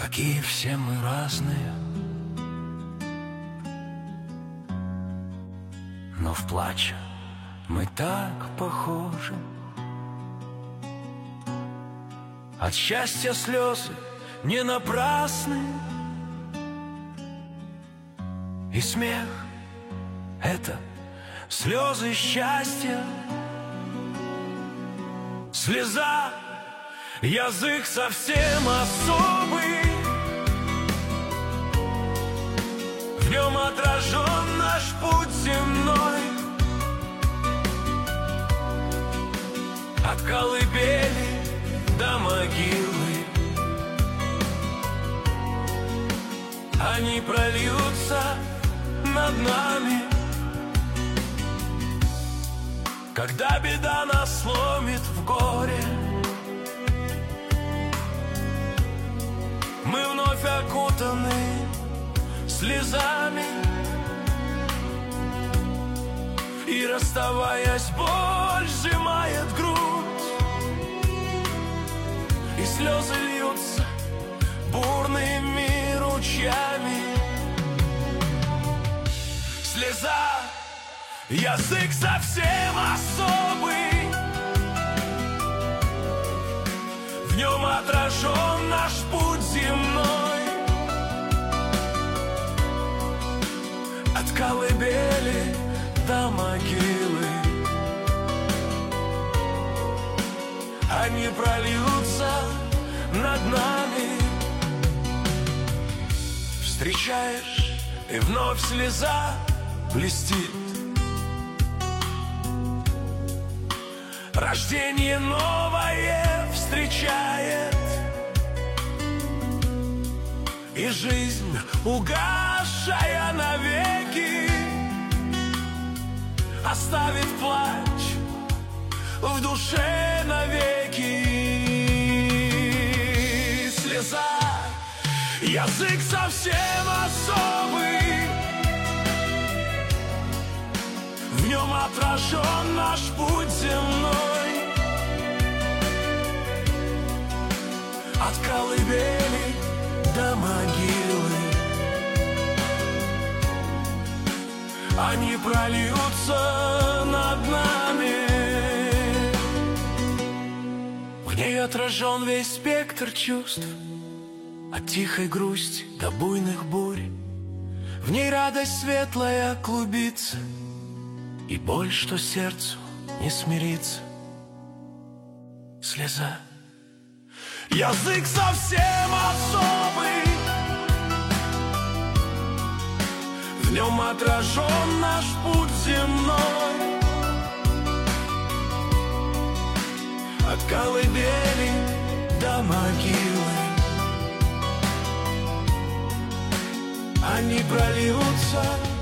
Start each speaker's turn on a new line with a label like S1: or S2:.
S1: Какие все мы разные, но в плаче мы так похожи. От счастья слезы не напрасны, и смех — это слезы счастья. Слеза — язык совсем особый, в нем отражен наш путь земной. От колыбели до могилы они прольются над нами. Когда беда нас сломит в горе, мы вновь окутаны слезами, и, расставаясь, боль сжимает грудь, и слезы льются бурными ручьями. Слеза — язык совсем особый, в нем отражен наш путь земной. От колыбели до могилы они прольются над нами. Встречаешь, и вновь слеза блестит. Рождение новое встречает, и жизнь, угасшая навеки, оставит плач в душе навеки. Слеза — язык совсем особый, в нем отражен наш путь земной. От колыбели до могилы они прольются над нами. В ней отражен весь спектр чувств, от тихой грусти до буйных бурь. В ней радость светлая клубится, и боль, что сердцу не смирится. Слеза — язык совсем особый, в нем отражен наш путь земной. От колыбели до могилы они прольются